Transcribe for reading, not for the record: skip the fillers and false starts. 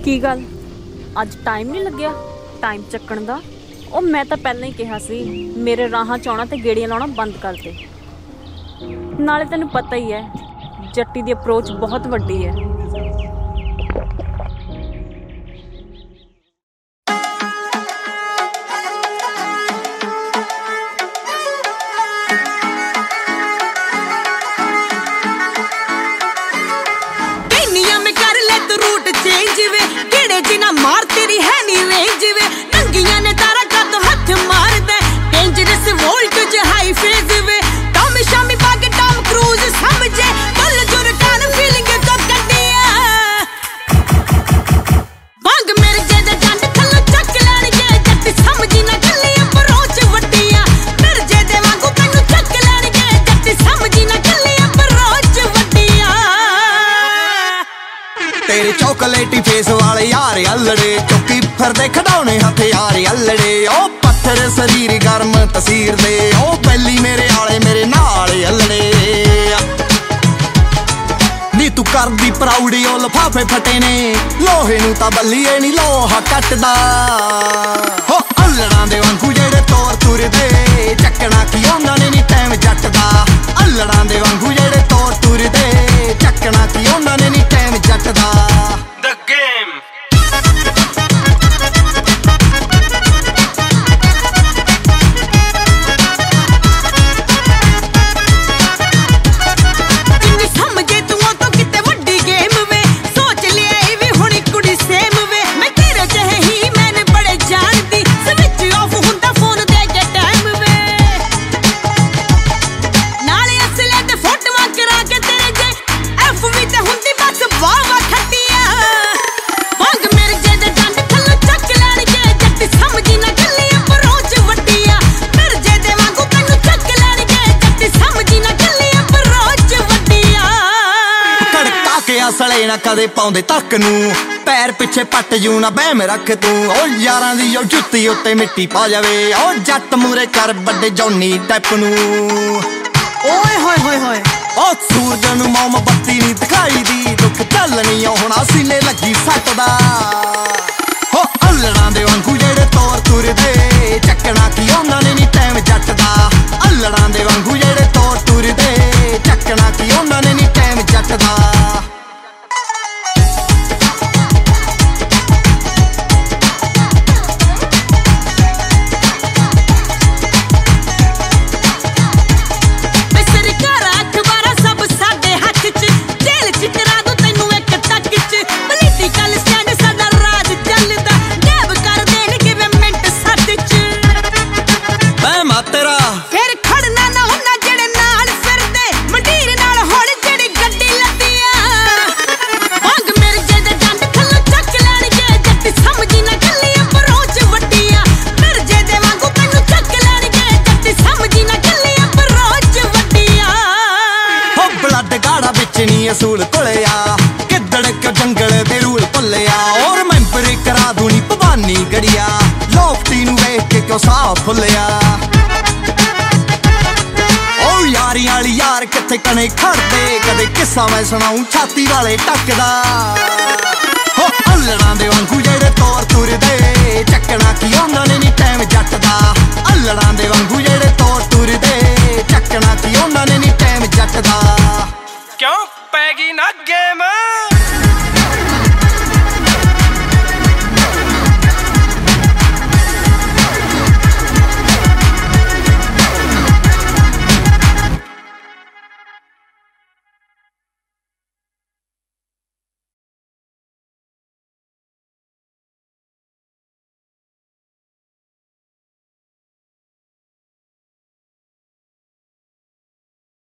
ਕੀ ਗੱਲ ਅੱਜ ਟਾਈਮ ਨਹੀਂ ਲੱਗਿਆ ਟਾਈਮ ਚੱਕਣ ਦਾ? ਉਹ ਮੈਂ ਤਾਂ ਪਹਿਲਾਂ ਹੀ ਕਿਹਾ ਸੀ ਮੇਰੇ ਰਾਹਾਂ ਚ ਆਉਣਾ ਤੇ ਗੇੜੀਆਂ ਲਾਉਣਾ ਬੰਦ ਕਰ ਦੇ। ਨਾਲੇ ਤੈਨੂੰ ਪਤਾ ਹੀ ਹੈ ਜੱਟੀ ਦੀ ਅਪਰੋਚ ਬਹੁਤ ਵੱਡੀ ਹੈ। मार तेरी है नी रेंज वे नंगियां ने तारा का तो हाथ मार दे डेंजरस वोल्टेज हाई फेज वे टॉम शामी बागे टॉम क्रूज समझे बल जोर कान फीलिंग तो कटिया वांग मेरे जेदे डंड थल्लो चक लैणगे जट समझी ना गल्ली अप्रोच वड्डिया मेरे जेदे वांगू तैनू चक लैणगे जट समझी ना गल्ली अप्रोच वड्डिया तेरे चॉकलेटी फेस वाले यार अल्लड़े चौकी फिरदे खिडौने हथियार अल्लड़े ओ पत्थर शरीर गर्म तसीर दे ओ बैली मेरे आले मेरे नाल अल्लड़े नी तू करदी प्राउडी ओ लफाफे फटे ने लोहे नू तां बल्लीए नी लोहा कटदा हो अल्लड़ां दे वांगू जेड़े तौर तुरदे चक्कना की ओनां ने नी टाइम जटदा अल्लड़ां दे वांगू जेड़े तौर तुरदे चक्कना की ओनां ने नी टाइम जटदा सले ना कदे पाउंदे तक नू पैर पिछे पट जू ना बहम रख तू ओ यारां दी ओ जुत्ती उत्ते मिट्टी पा जावे ओ जट मूरे कर बड़े जौनी टैप नू ओए होए होए होए ओ सूरज नू मोमबत्ती नी दिखाई दी दुख चलनी होना सीने लगी सट दा हो अल्लड़ां दे वांगू जेड़े तौर तुरदे चक्कना की ओनां ने नी टाइम जटदा अल्लड़ां दे वांगू जेड़े तौर तुरदे चक्कना की ओनां ने नी टाइम जटदा असूल कुलिया किदड़ क्यों जंगल दे रूल भुलिया और मैंबर करा दूनी भवानी गड़िया लोफ्टी नू वेख के क्यों साह फुलिया ओ यारी वाली यार किथे कने खड़दे कदे किस्सा मैं सुनाऊं छाती वाले टकदा हो अल्लड़ां दे वांगू जेड़े तौर तुरदे चक्कना की ओनां ने नी टाइम जटदा अल्लड़ां दे वांगू जेड़े तौर तुरदे चक्कना की ओनां ने नी टाइम जटदा क्यों पैगी ना गेम।